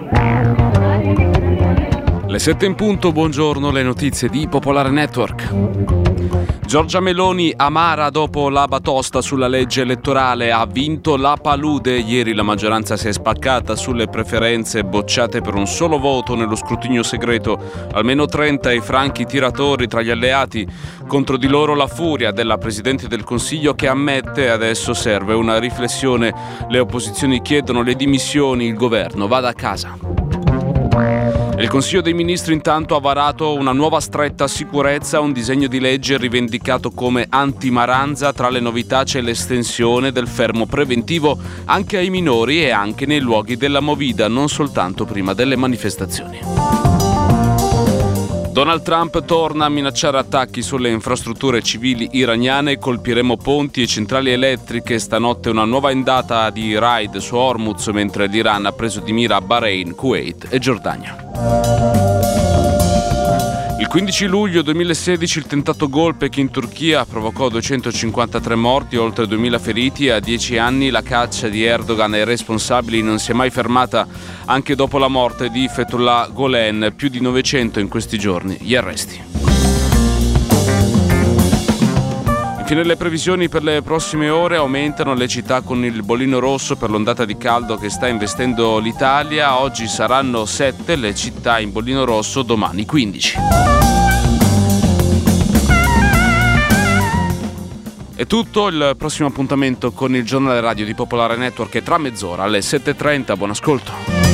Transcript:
Le 7 in punto, buongiorno, le notizie di Popolare Network. Giorgia Meloni amara dopo la batosta sulla legge elettorale, ha vinto la palude. Ieri la maggioranza si è spaccata sulle preferenze bocciate per un solo voto nello scrutinio segreto. Almeno 30 i franchi tiratori tra gli alleati. Contro di loro la furia della Presidente del Consiglio che ammette adesso serve una riflessione. Le opposizioni chiedono le dimissioni, il governo vada a casa. Il Consiglio dei Ministri intanto ha varato una nuova stretta sicurezza, un disegno di legge rivendicato come anti-maranza. Tra le novità c'è l'estensione del fermo preventivo anche ai minori e anche nei luoghi della movida, non soltanto prima delle manifestazioni. Donald Trump torna a minacciare attacchi sulle infrastrutture civili iraniane, colpiremo ponti e centrali elettriche, stanotte una nuova ondata di raid su Hormuz mentre l'Iran ha preso di mira Bahrain, Kuwait e Giordania. Il 15 luglio 2016 il tentato golpe che in Turchia provocò 253 morti, oltre 2000 feriti. A 10 anni la caccia di Erdogan ai responsabili non si è mai fermata, anche dopo la morte di Fethullah Gülen, più di 900 in questi giorni gli arresti. Infine le previsioni per le prossime ore: aumentano le città con il bollino rosso per l'ondata di caldo che sta investendo l'Italia. Oggi saranno 7 le città in bollino rosso, domani 15. È tutto, il prossimo appuntamento con il giornale radio di Popolare Network è tra mezz'ora alle 7:30. Buon ascolto.